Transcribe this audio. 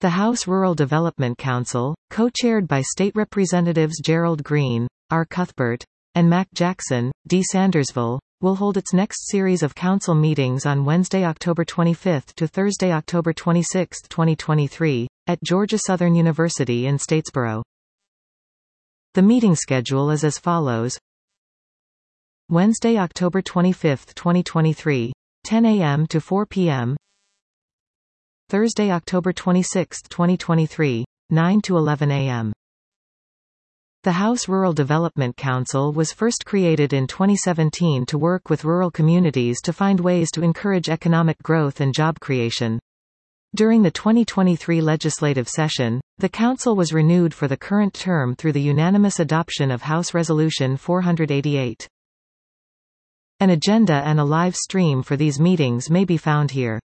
The House Rural Development Council, co-chaired by State Representatives Gerald Green, R. Cuthbert, and Mac Jackson, D. Sandersville, will hold its next series of council meetings on Wednesday, October 25 to Thursday, October 26, 2023, at Georgia Southern University in Statesboro. The meeting schedule is as follows. Wednesday, October 25, 2023, 10 a.m. to 4 p.m. Thursday, October 26, 2023, 9 to 11 a.m. The House Rural Development Council was first created in 2017 to work with rural communities to find ways to encourage economic growth and job creation. During the 2023 legislative session, the Council was renewed for the current term through the unanimous adoption of House Resolution 488. An agenda and a live stream for these meetings may be found here.